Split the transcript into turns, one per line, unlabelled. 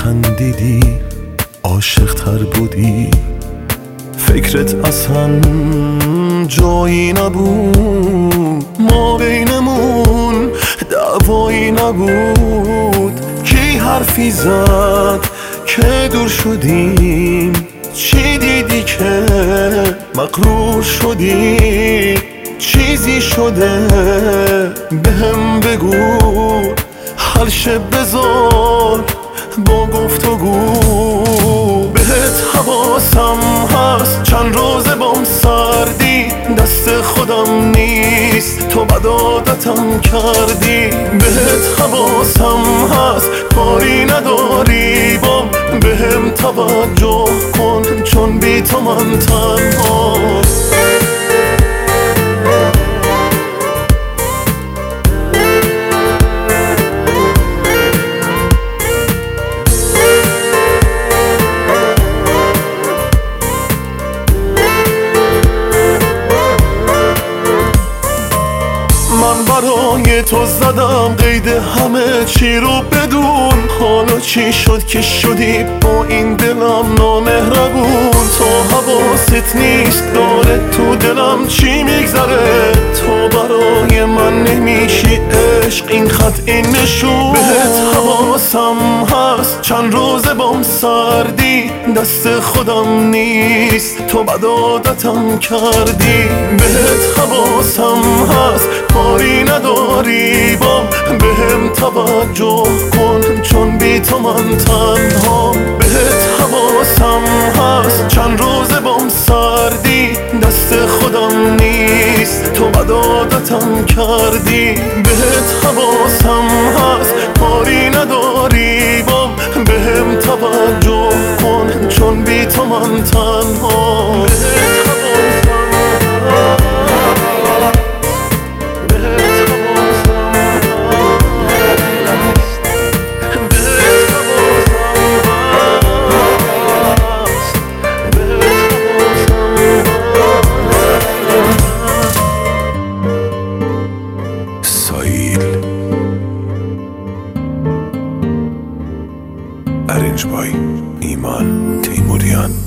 میخندیدی عاشق تر بودی، فکرت اصلا جایی نبود، ما بینمون دعوایی نبود. کی حرفی زد که دور شدیم؟ چی دیدی که مغرور شدی؟ چیزی شده بهم بگو، حل شه بذار با گفتگو. بهت حواسم هست چند روزه بام سردی، دست خودم نیست تو بد عادتم کردی. بهت حواسم هست کاری نداری بام، بهم توجه کن چون بی تو من تنها. من برای تو زدم قید همه چی رو بدون، حالا چی شد که شدی با این دلم نامهربون؟ تو حواست نیست داره تو دلم چی میگذره، تو برای من نمیشی عشق این خط این نشون. بهت حواسم هست چند روزه بام سردی، دست خودم نیست تو بد عادتم کردی. بهت حواسم هست کاری نداری بام، بهم توجه کن چون بی تو من تنها. بهت حواسم هست چند روزه بام سردی، دست خودم نیست تو بد عادتم کردی. بهت حواسم هست کاری نداری بام، بهم توجه کن چون بی تو من تنها.
Arranged by Iman Teimurian.